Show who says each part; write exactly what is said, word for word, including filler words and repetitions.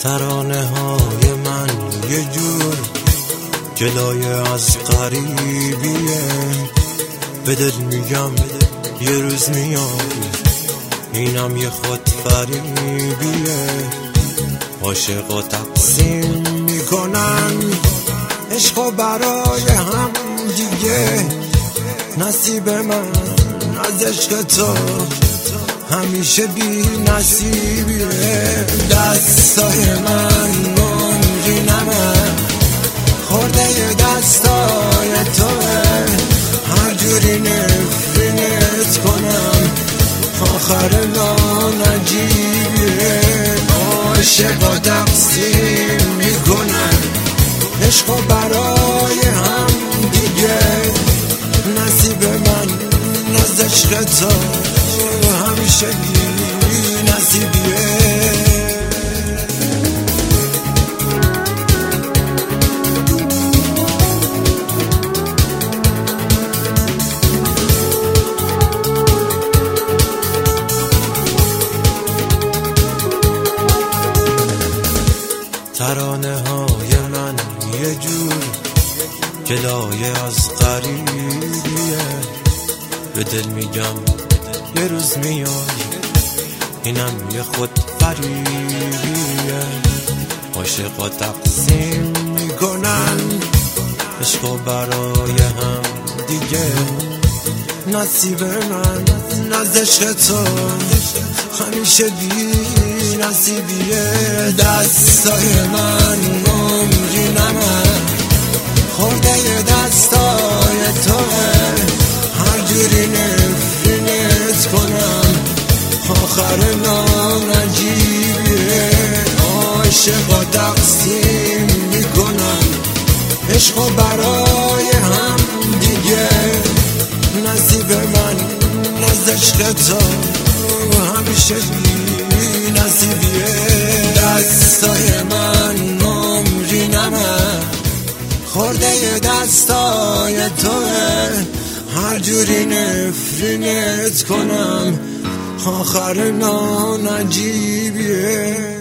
Speaker 1: ترانه های من یه جور جلای از غریبیه، به دل میگم یه روز میاد اینم یه خود فریبیه. عاشقا تقسیم میکنن عشقا برای هم دیگه، نصیب من از عشق تو همیشه بی نصیبیه. دستای من نمرینمه خورده دستای توه، هر جوری نفرینت کنم آخر ناجیبیه. عاشقا تقسیم میکنن عشقا برای هم دیگه، نصیب من از عشق تو همیشه بی نصیبیه. ترانه های من یه جور جلای از غریبیه، به دل میگم یه روز میاد اینم یه خود فریبیه. عاشقا تقسیم میکنن عشقا برای هم دیگه، نصیب من از عشق تو همیشه بی نصیبیه. دستای من نمرینمه خورده دستای توه، هر جوری نفرینت کنم آخر ناجیبیه. عاشقا تقسیم میکنم عشقا برای هم دیگه، نصیب من از عشق تو همیشه بی نصیبیه. دستای من نمرینمه خورده دستای توه، هر جوری نفرینت کنم آخر ناجیبیه.